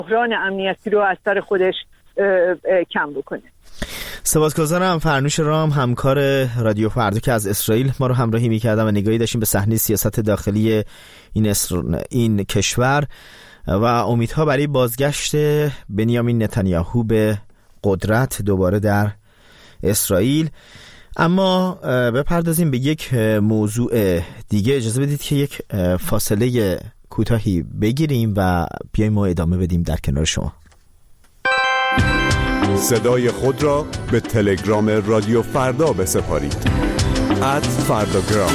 بحران امنیتی رو از سر خودش کم بکنه. سپاسگزارم. فرنوش رام، همکار رادیو فردا که از اسرائیل ما رو همراهی می‌کردم و نگاهی داشتیم به صحنه سیاست داخلی این کشور و امیدها برای بازگشت بنیامین نتانیاهو به قدرت دوباره در اسرائیل. اما بپردازیم به یک موضوع دیگه. اجازه بدید که یک فاصله کوتاهی بگیریم و بیایم ما ادامه بدیم در کنار شما. صدای خود را به تلگرام رادیو فردا بسپارید. @فرداگرام.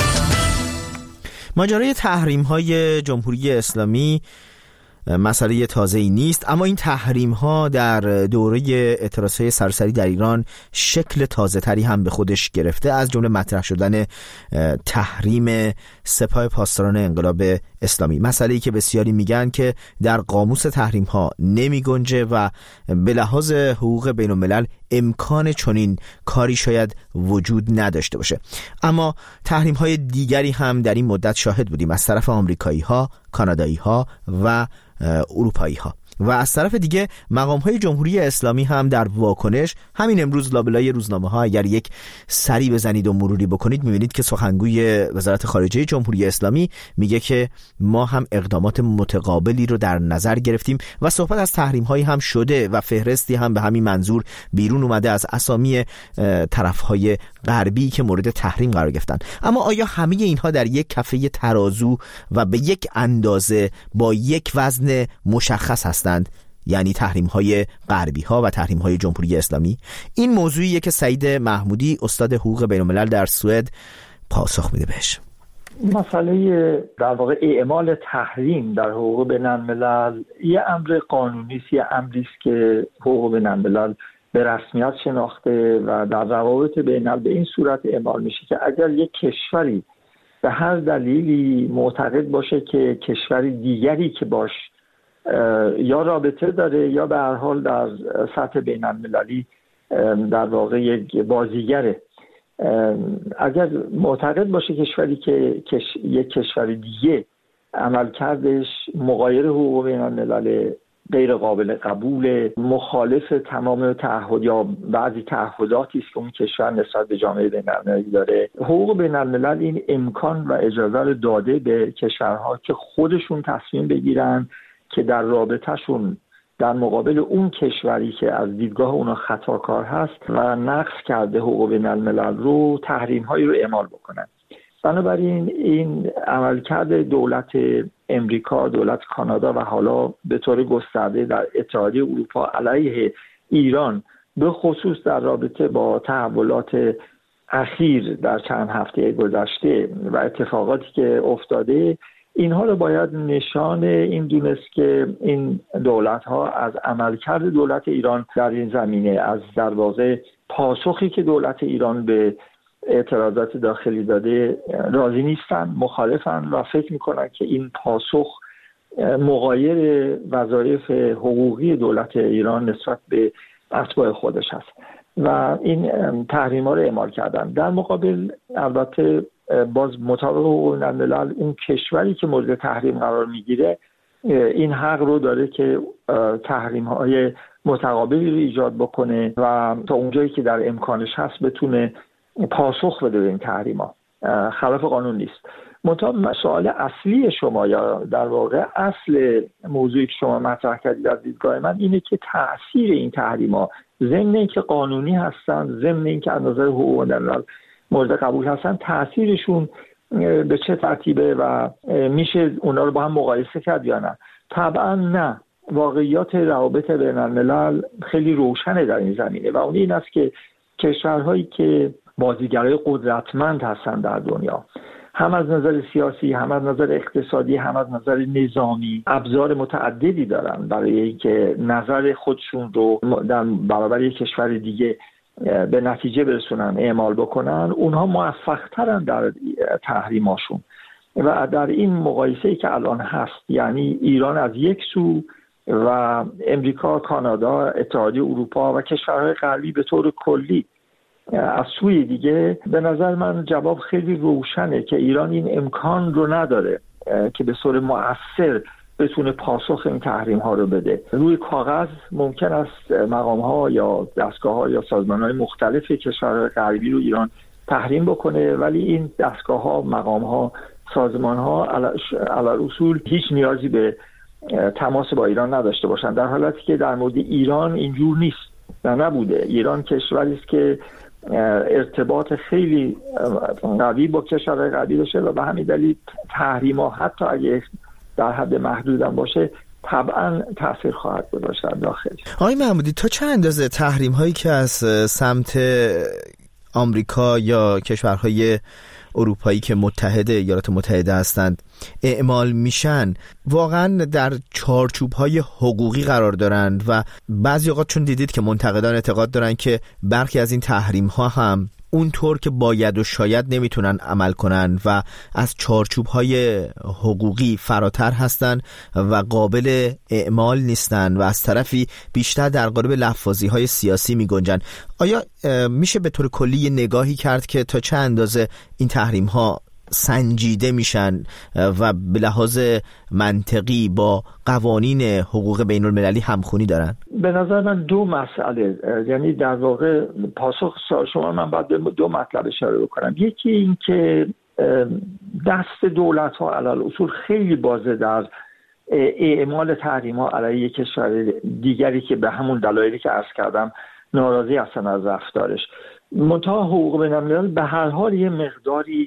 ماجرای تحریم‌های جمهوری اسلامی مسئله تازه‌ای نیست، اما این تحریم‌ها در دوره اعتراض‌های سراسری در ایران شکل تازه‌تری هم به خودش گرفته، از جمله مطرح شدن تحریم سپاه پاسداران انقلاب اسلامی، مسئله‌ای که بسیاری میگن که در قاموس تحریم‌ها نمی‌گنجه و به لحاظ حقوق بین‌الملل امکان چنین کاری شاید وجود نداشته باشه. اما تحریم‌های دیگری هم در این مدت شاهد بودیم از طرف آمریکایی‌ها، کانادایی‌ها و اروپایی‌ها، و از طرف دیگه مقام‌های جمهوری اسلامی هم در واکنش همین امروز لابلای روزنامه‌ها اگر یک سری بزنید و مروری بکنید می‌بینید که سخنگوی وزارت خارجه جمهوری اسلامی میگه که ما هم اقدامات متقابلی رو در نظر گرفتیم و صحبت از تحریم‌هایی هم شده و فهرستی هم به همین منظور بیرون اومده از اسامی طرف‌های غربی که مورد تحریم قرار گرفتن. اما آیا همه اینها در یک کفه ترازو و به یک اندازه با یک وزن مشخص هستند؟ یعنی تحریم‌های غربی‌ها و تحریم‌های جمهوری اسلامی؟ این موضوعیه که سعید محمودی استاد حقوق بین‌الملل در سوئد پاسخ میده بهش. مسئله در واقع اعمال تحریم در حقوق بین‌الملل یه امر قانونی است، یه امری است که حقوق بین‌الملل به رسمیت شناخته و در روابط بین‌الملل به این صورت اعمال میشه که اگر یک کشوری به هر دلیلی معتقد باشه که کشوری دیگری که باش یا رابطه داره یا به هر حال در سطح بین‌المللی در واقع یک بازیگره، اگر معتقد باشه کشوری که یک کشور دیگه عملکردش مغایر حقوق بین‌الملل، غیر قابل قبول، مخالف تمام تعهد یا بعضی تعهداتی است که اون کشور نسبت به جامعه بین‌المللی داره، حقوق بین‌الملل این امکان و اجازه رو داده به کشورها که خودشون تصمیم بگیرن که در رابطه‌شون در مقابل اون کشوری که از دیدگاه اونا خطاکار هست و نقض کرده حقوق بین‌الملل رو تحریم‌هایی رو اعمال بکنن. بنابراین این عملکرد دولت امریکا، دولت کانادا و حالا به طور گسترده در اتحادیه اروپا علیه ایران، به خصوص در رابطه با تحولات اخیر در چند هفته گذشته و اتفاقاتی که افتاده، اینها رو باید نشان این دونست که این دولت‌ها از عملکرد دولت ایران در این زمینه، از در واقع پاسخی که دولت ایران به اعتراضات داخلی داده راضی نیستن، مخالفن و فکر میکنن که این پاسخ مغایر وظایف حقوقی دولت ایران نسبت به اتباع خودش هست و این تحریم‌ها رو اعمال کردن. در مقابل البته باز مطابق حقوق بین‌الملل اون کشوری که مورد تحریم قرار میگیره این حق رو داره که تحریم‌های متقابلی رو ایجاد بکنه و تا اونجایی که در امکانش هست بتونه پاسخ بده به این تحریم‌ها. خلاف قانون نیست. منتها سوال اصلی شما یا در واقع اصل موضوعی که شما مطرح کردید از دیدگاه من اینه که تأثیر این تحریم‌ها ضمن اینکه قانونی هستن، ضمن اینکه از نظر حقوق بین‌الملل مورد قبول هستن، تأثیرشون به چه ترتیبه و میشه اونا رو با هم مقایسه کرد یا نه؟ طبعا نه. واقعیات روابط بین‌الملل خیلی روشنه در این زمینه و اون این است که کشورهایی که بازیگرای قدرتمند هستن در دنیا، هم از نظر سیاسی، هم از نظر اقتصادی، هم از نظر نظامی، ابزار متعددی دارن برای اینکه نظر خودشون رو در برابر یک کشور دیگه به نتیجه برسونن، اعمال بکنن، اونها موفق‌ترن در تحریماشون. و در این مقایسه‌ای که الان هست، یعنی ایران از یک سو و امریکا، کانادا، اتحادیه اروپا و کشورهای غربی به طور کلی از سوی دیگه، به نظر من جواب خیلی روشنه که ایران این امکان رو نداره که به صورت مؤثر بتونه پاسخ این تحریم ها رو بده. روی کاغذ ممکن است مقام ها یا دستگاه ها یا سازمان های مختلف کشورهای غربی رو ایران تحریم بکنه، ولی این دستگاه ها، مقام ها، سازمان ها علی اصول هیچ نیازی به تماس با ایران نداشته باشن، در حالتی که در مورد ایران اینجور نیست و نبوده. ایران کشوری است که ارتباط خیلی قوی با کشورهای غربی داشته و به همین دلیل تحریم‌ها حتی اگه در حد محدود هم باشه طبعا تأثیر خواهد گذاشت داخل. آقای محمودی، تا چه اندازه تحریم هایی که از سمت آمریکا یا کشورهای اروپایی که متحد ایالات متحده هستند اعمال میشن واقعا در چارچوب‌های حقوقی قرار دارند؟ و بعضی اوقات چون دیدید که منتقدان اعتقاد دارن که برخی از این تحریم‌ها هم اونطور که باید و شاید نمیتونن عمل کنن و از چارچوب‌های حقوقی فراتر هستن و قابل اعمال نیستن و از طرفی بیشتر در قالب لفاظی‌های سیاسی میگنجن. آیا میشه به طور کلی یه نگاهی کرد که تا چه اندازه این تحریم‌ها سنجیده میشن و به لحاظ منطقی با قوانین حقوق بین المللی همخونی دارن؟ به نظر من دو مسئله، یعنی در واقع پاسخ شما من باید دو مطلب اشاره بکنم. یکی این که دست دولت ها علی اصول خیلی بازه در اعمال تحریم ها علیه کشور دیگری که به همون دلایلی که عرض کردم ناراضی هستن از رفتارش. منتها حقوق بین الملل به هر حال یه مقداری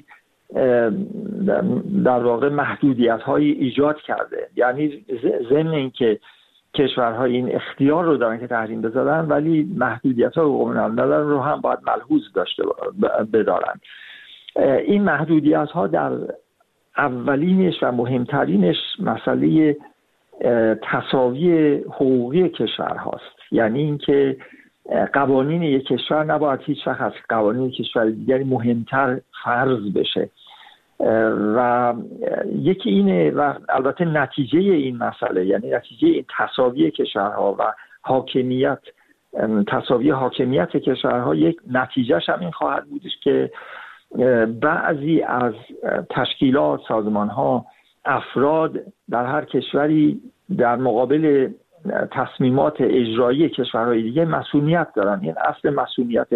در واقع محدودیت های ایجاد کرده، یعنی ضمن این که کشورهای این اختیار رو دارن که تحریم بذارن، ولی محدودیت های حقوق بین الملل رو هم باید ملحوظ داشته بدارن. این محدودیت ها در اولینش و مهمترینش مسئله تساوی حقوقی کشور هاست، یعنی اینکه قوانین یک کشور نباید هیچ وقت از قوانین کشور دیگری مهمتر فرض بشه و یکی اینه و البته نتیجه این مسئله، یعنی نتیجه این تساوی کشورها و حاکمیت، تساوی حاکمیت کشورها، یک نتیجهش هم این خواهد بودش که بعضی از تشکیلات، سازمانها، افراد در هر کشوری در مقابل تصمیمات اجرایی کشورهای دیگه مسئولیت دارن. این اصل مسئولیت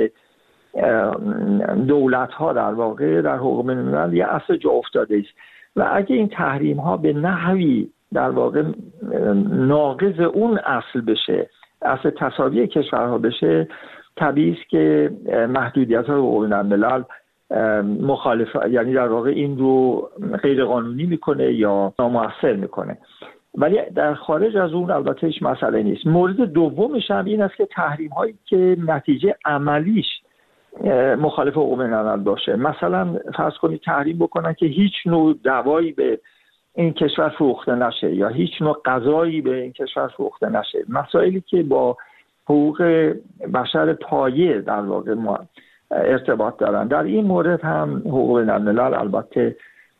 دولت ها در واقع در حقوق بین الملل یه اصل جا افتاده است و اگه این تحریم ها به نحوی در واقع ناقض اون اصل بشه، اصل تساوی کشورها بشه، طبیعی است که محدودیت های حقوق بین الملل یعنی در واقع این رو غیر قانونی میکنه یا نامؤثر میکنه. ولی در خارج از اون البته هیچ مسئله نیست. مورد دومش هم این است که تحریم هایی که نتیجه عملیش مخالف حقوق بین الملل باشه، مثلا فرض کنید تحریم بکنن که هیچ نوع دوایی به این کشور فروخته نشه یا هیچ نوع غذایی به این کشور فروخته نشه، مسائلی که با حقوق بشر پایه در واقع ارتباط دارن. در این مورد هم حقوق بین الملل البته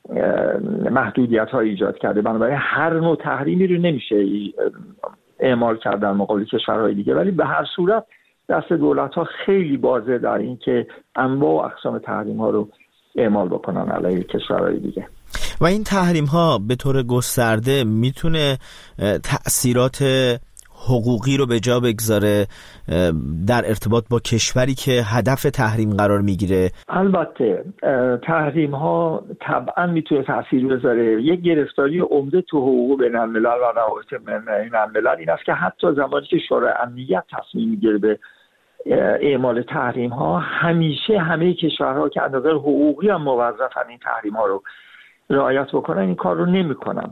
محدودیت ها ایجاد کرده، بنابراین هر نوع تحریمی رو نمیشه اعمال کرد در مقابل کشورهای دیگه، ولی به هر صورت دست دولت ها خیلی بازه در این که انواع و اقسام تحریم ها رو اعمال بکنن علیه کشورهای دیگه. و این تحریم ها به طور گسترده میتونه تأثیرات حقوقی رو به جا بگذاره در ارتباط با کشوری که هدف تحریم قرار میگیره؟ البته تحریم ها طبعا میتونه تأثیر بذاره. یک گرفتاری عمده تو حقوق بین الملل و روابط بین الملل این است که حتی زمانی که شورای امنیت تصمیم میگیره به اعمال تحریم ها، همیشه همه کشورها که از نظر حقوقی هم موظفن این تحریم ها رو رعایت بکنن این کار رو نمیکنن.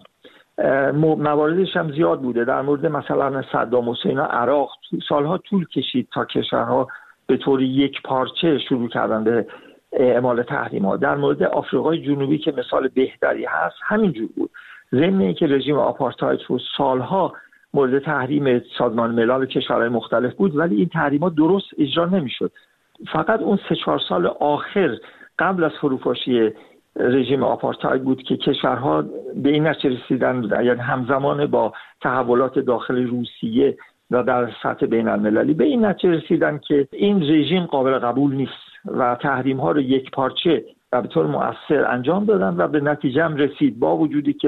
مواردش هم زیاد بوده. در مورد مثلا صدام حسین و عراق سالها طول کشید تا کشورها به طور یک پارچه شروع کردن به اعمال تحریم ها. در مورد آفریقای جنوبی که مثال بهتری هست همینجور بود، ضمن اینکه رژیم آپارتاید رو سالها مورد تحریم سازمان ملل و کشورهای مختلف بود، ولی این تحریم ها درست اجرا نمیشد. فقط اون 3-4 سال آخر قبل از فروپاشی رژیم آپارتاید بود که کشورها به این نتیجه رسیدن، یعنی همزمان با تحولات داخل روسیه و در سطح بین المللی به این نتیجه رسیدن که این رژیم قابل قبول نیست و تحریم ها رو یک پارچه و به طور مؤثر انجام دادن و به نتیجه هم رسید، با وجودی که